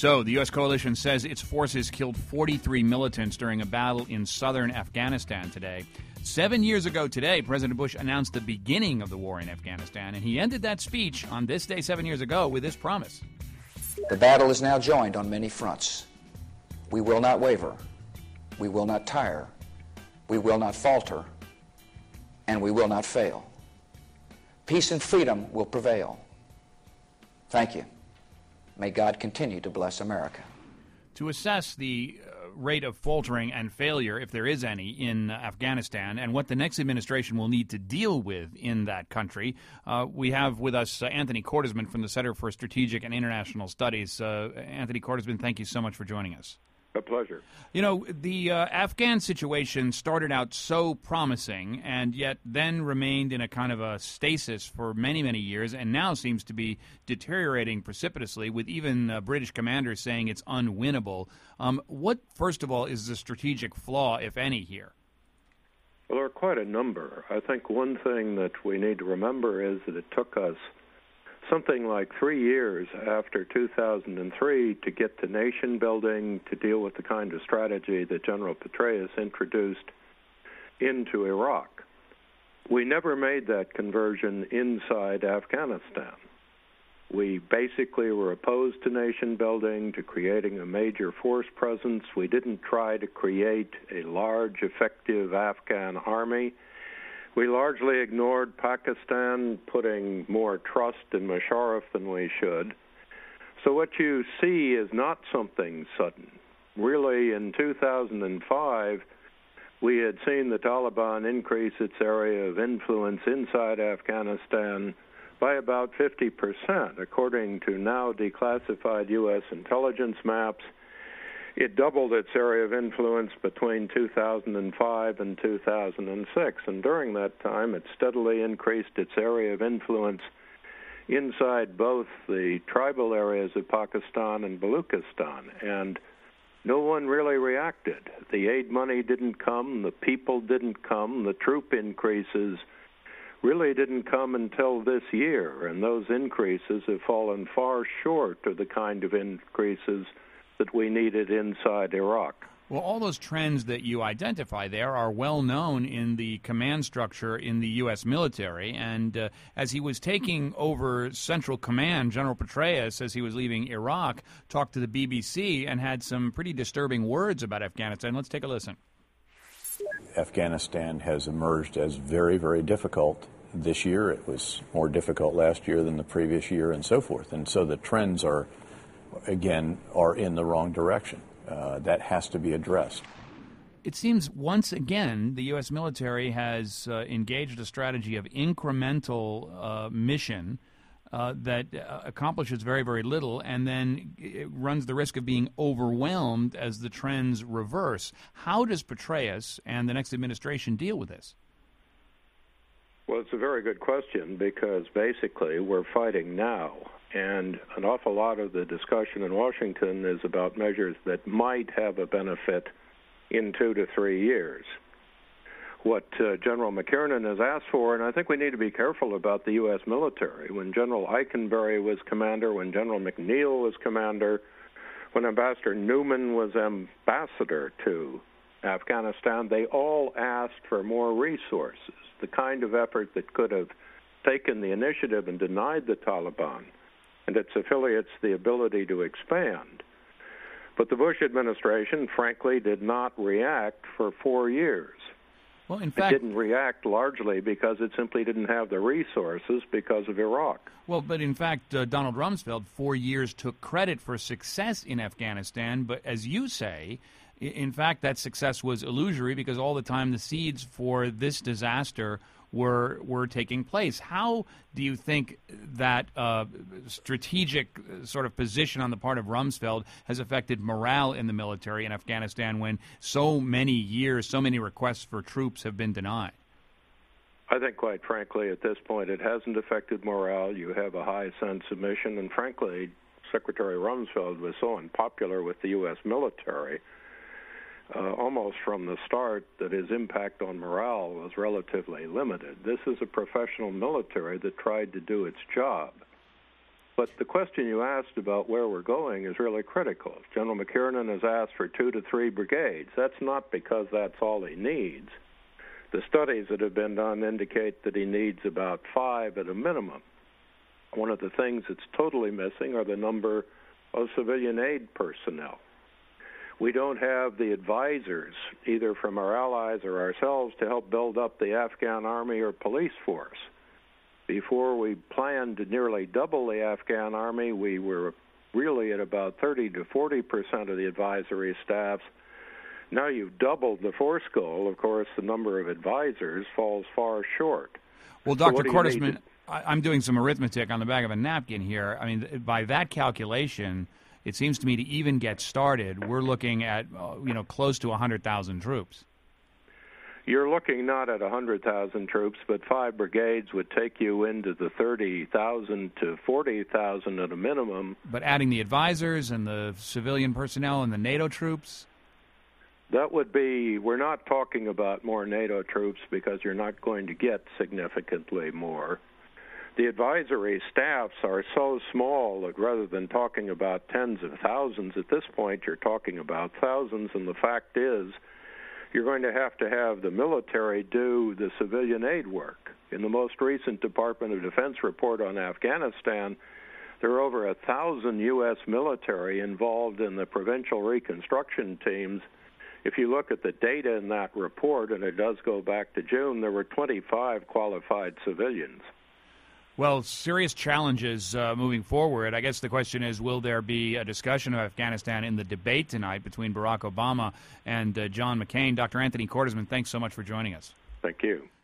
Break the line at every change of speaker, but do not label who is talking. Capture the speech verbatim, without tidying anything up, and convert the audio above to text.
So, the U S coalition says its forces killed forty-three militants during a battle in southern Afghanistan today. Seven years ago today, President Bush announced the beginning of the war in Afghanistan, and he ended that speech on this day seven years ago with this promise.
The battle is now joined on many fronts. We will not waver. We will not tire. We will not falter. And we will not fail. Peace and freedom will prevail. Thank you. May God continue to bless America.
To assess the uh, rate of faltering and failure, if there is any, in uh, Afghanistan and what the next administration will need to deal with in that country, uh, we have with us uh, Anthony Cordesman from the Center for Strategic and International Studies. Uh, Anthony Cordesman, thank you so much for joining us.
A pleasure.
You know, the uh, Afghan situation started out so promising and yet then remained in a kind of a stasis for many, many years and now seems to be deteriorating precipitously with even uh, British commanders saying it's unwinnable. Um, what, first of all, is the strategic flaw, if any, here?
Well, there are quite a number. I think one thing that we need to remember is that it took us something like three years after two thousand three to get to nation building, to deal with the kind of strategy that General Petraeus introduced into Iraq. We never made that conversion inside Afghanistan. We basically were opposed to nation building, to creating a major force presence. We didn't try to create a large, effective Afghan army. We largely ignored Pakistan, putting more trust in Musharraf than we should. So what you see is not something sudden. Really, in two thousand five, we had seen the Taliban increase its area of influence inside Afghanistan by about fifty percent, according to now declassified U S intelligence maps. It doubled its area of influence between two thousand five and two thousand six, and during that time it steadily increased its area of influence inside both the tribal areas of Pakistan and Baluchistan, and no one really reacted. The aid money didn't come, the people didn't come, the troop increases really didn't come until this year, and those increases have fallen far short of the kind of increases that we needed inside Iraq.
Well, all those trends that you identify there are well known in the command structure in the U S military. And uh, as he was taking over Central Command, General Petraeus, as he was leaving Iraq, talked to the B B C and had some pretty disturbing words about Afghanistan. Let's take a listen.
Afghanistan has emerged as very, very difficult this year. It was more difficult last year than the previous year and so forth. And so the trends are again, are in the wrong direction. Uh, that has to be addressed.
It seems once again the U S military has uh, engaged a strategy of incremental uh, mission uh, that uh, accomplishes very, very little and then it runs the risk of being overwhelmed as the trends reverse. How does Petraeus and the next administration deal with this?
Well, it's a very good question because basically we're fighting now. And an awful lot of the discussion in Washington is about measures that might have a benefit in two to three years. What uh, General McKiernan has asked for, and I think we need to be careful about the U S military. When General Eikenberry was commander, when General McNeil was commander, when Ambassador Newman was ambassador to Afghanistan, they all asked for more resources, the kind of effort that could have taken the initiative and denied the Taliban and its affiliates the ability to expand. But the Bush administration, frankly, did not react for four years.
Well, in fact,
it didn't react largely because it simply didn't have the resources because of Iraq.
Well, but in fact, uh, Donald Rumsfeld, four years, took credit for success in Afghanistan. But as you say, in fact, that success was illusory because all the time the seeds for this disaster were were taking place. How do you think that uh, strategic sort of position on the part of Rumsfeld has affected morale in the military in Afghanistan when so many years, so many requests for troops have been denied?
I think, quite frankly, at this point, it hasn't affected morale. You have a high sense of mission, and frankly, Secretary Rumsfeld was so unpopular with the U S military Uh, almost from the start that his impact on morale was relatively limited. This is a professional military that tried to do its job. But the question you asked about where we're going is really critical. General McKiernan has asked for two to three brigades. That's not because that's all he needs. The studies that have been done indicate that he needs about five at a minimum. One of the things that's totally missing are the number of civilian aid personnel. We don't have the advisors, either from our allies or ourselves, to help build up the Afghan army or police force. Before we planned to nearly double the Afghan army, we were really at about thirty to forty percent of the advisory staffs. Now you've doubled the force goal. Of course, the number of advisors falls far short.
Well,
So
Doctor
what do you need
Cordesman, I- I'm doing some arithmetic on the back of a napkin here. I mean, by that calculation, it seems to me to even get started, we're looking at, uh, you know, close to one hundred thousand troops.
You're looking not at one hundred thousand troops, but five brigades would take you into the thirty thousand to forty thousand at a minimum.
But adding the advisors and the civilian personnel and the NATO troops?
That would be, we're not talking about more NATO troops because you're not going to get significantly more. The advisory staffs are so small that rather than talking about tens of thousands at this point, you're talking about thousands, and the fact is you're going to have to have the military do the civilian aid work. In the most recent Department of Defense report on Afghanistan, there are over a thousand U S military involved in the provincial reconstruction teams. If you look at the data in that report, and it does go back to June, there were twenty-five qualified civilians.
Well, serious challenges uh, moving forward. I guess the question is, will there be a discussion of Afghanistan in the debate tonight between Barack Obama and uh, John McCain? Doctor Anthony Cordesman, thanks so much for joining us.
Thank you.